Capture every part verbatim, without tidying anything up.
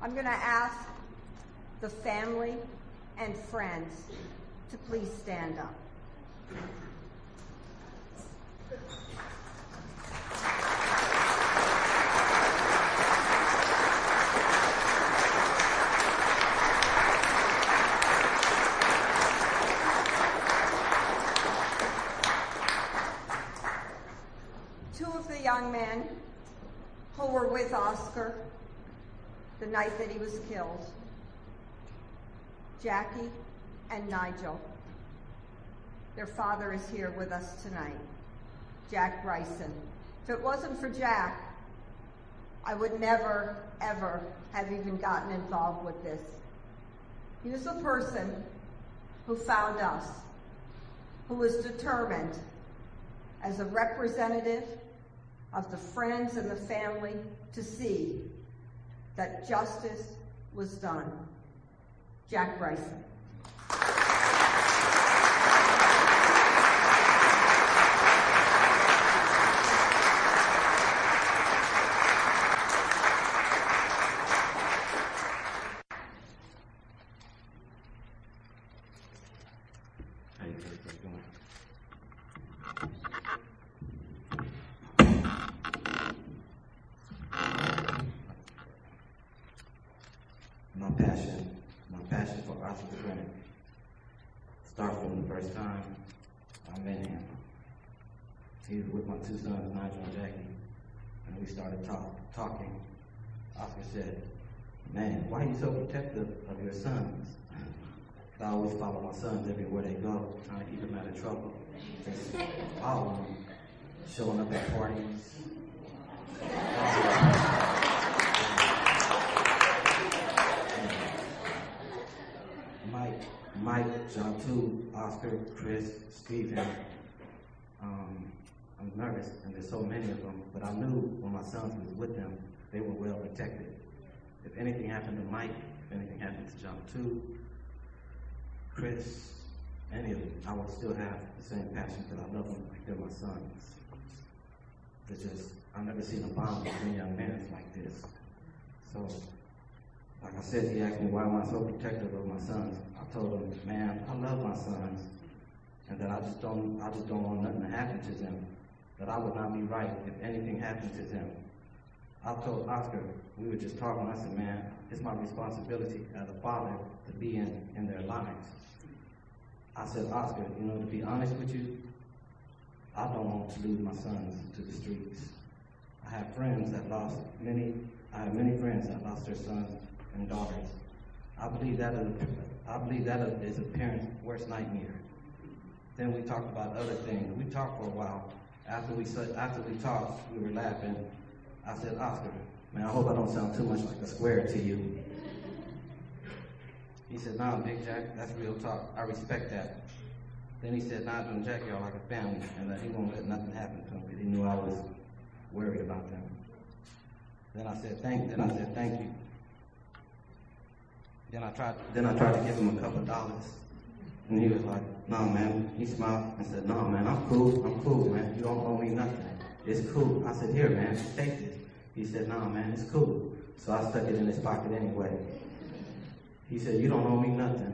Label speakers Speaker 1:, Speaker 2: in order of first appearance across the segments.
Speaker 1: I'm going to ask the family and friends to please stand up. Two of the young men who were with Oscar the night that he was killed, Jackie and Nigel. Their father is here with us tonight, Jack Bryson. If it wasn't for Jack, I would never, ever have even gotten involved with this. He was the person who found us, who was determined as a representative of the friends and the family to see that justice was done. Jack Bryson.
Speaker 2: My passion, my passion for Oscar Brennan starts from the first time I met him. He was with my two sons, Nigel and Jackie, and we started talk, talking. Oscar said, "Man, why are you so protective of your sons?" I always follow my sons everywhere they go, trying to keep them out of trouble. Just follow them, showing up at parties. Mike, Mike, John two, Oscar, Chris, Stephen. Um, I'm nervous, and there's so many of them, but I knew when my sons was with them, they were well protected. If anything happened to Mike, if anything happened to John two, Chris, any of them, I would still have the same passion because I love them like they're my sons. It's just, I've never seen a bond between young men like this. So, like I said, he asked me, why am I so protective of my sons? I told him, man, I love my sons, and that I just don't, I just don't want nothing to happen to them. That I would not be right if anything happened to them. I told Oscar, we were just talking, I said, man, it's my responsibility as a father to be in, in their lives. I said, Oscar, you know, to be honest with you, I don't want to lose my sons to the streets. I have friends that lost many, I have many friends that lost their sons and daughters. I believe that is, I believe that is a parent's worst nightmare. Then we talked about other things. We talked for a while. After we after we talked, we were laughing. I said, Oscar, man, I hope I don't sound too much like a square to you. He said, nah, Big Jack, that's real talk. I respect that. Then he said, Nigel and Jackie are like a family, and that he won't let nothing happen to them because he knew I was worried about them. Then I said, thank. Then I said, thank you. Then I tried. Then I tried to give him a couple of dollars, and he was like, "No, man." He smiled and said, "No, man, I'm cool. I'm cool, man. You don't owe me nothing. It's cool." I said, "Here, man, take this." He said, "No, man, it's cool." So I stuck it in his pocket anyway. He said, "You don't owe me nothing."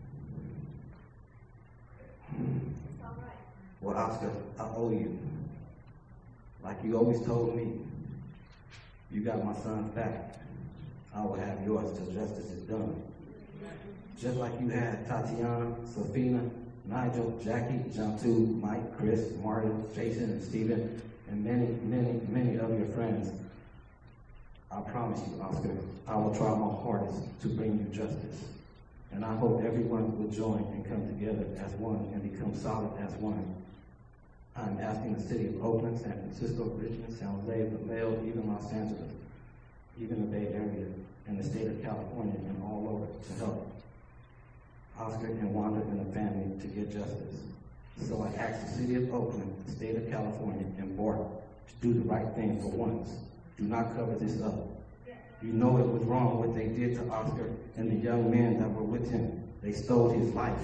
Speaker 1: It's all right.
Speaker 2: Well, Oscar, I owe you. Like you always told me, you got my son's back. I will have yours till justice is done. Just like you had Tatiana, Sophina, Nigel, Jackie, John two, Mike, Chris, Martin, Jason, and Stephen, and many, many, many of your friends. I promise you, Oscar, I will try my hardest to bring you justice. And I hope everyone will join and come together as one and become solid as one. I'm asking the city of Oakland, San Francisco, Richmond, San Jose, Vallejo, even Los Angeles, even the Bay Area, and the state of California, and all over to help Oscar and Wanda and the family to get justice. So I ask the city of Oakland, the state of California, and Bart to do the right thing for once. Do not cover this up. You know it was wrong what they did to Oscar and the young men that were with him. They stole his life.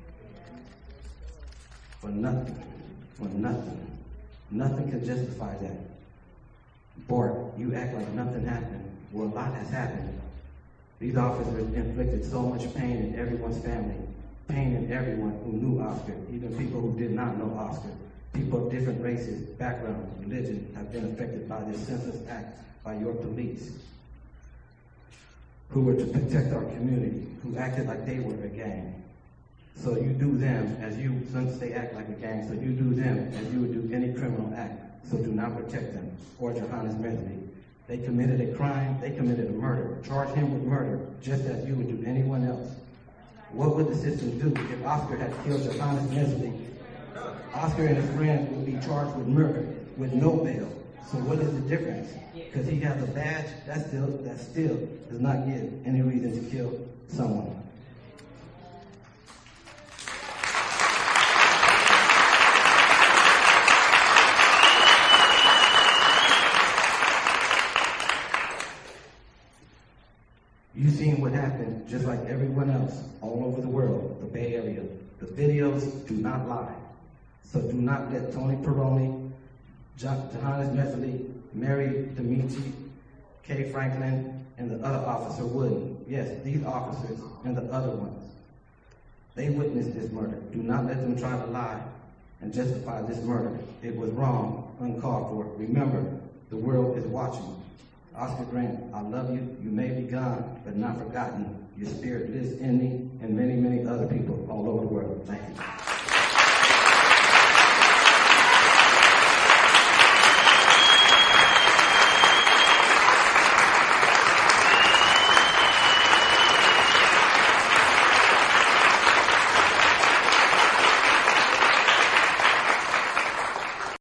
Speaker 2: For nothing. For nothing. Nothing can justify that. Bart, you act like nothing happened. Well, a lot has happened. These officers inflicted so much pain in everyone's family, pain in everyone who knew Oscar, even people who did not know Oscar. People of different races, backgrounds, religion have been affected by this senseless act by your police, who were to protect our community, who acted like they were a gang. So you do them as you, since they act like a gang, so you do them as you would do any criminal act. So do not protect them, or Johannes Medley. They committed a crime, they committed a murder. Charge him with murder, just as you would do anyone else. What would the system do if Oscar had killed Johannes Medley? Oscar and his friends would be charged with murder, with no bail. So what is the difference? Because he has a badge, that still, that still does not give any reason to kill someone. You've seen what happened just like everyone else all over the world, the Bay Area. The videos do not lie. So do not let Tony Peroni, Johannes Medley, Mary Dimitri, Kay Franklin, and the other officer Wooden. Yes, these officers and the other ones. They witnessed this murder. Do not let them try to lie and justify this murder. It was wrong, uncalled for. Remember, the world is watching. Oscar Grant, I love you. You may be gone, but not forgotten. Your spirit lives in me and many, many other people all over the world. Thank you.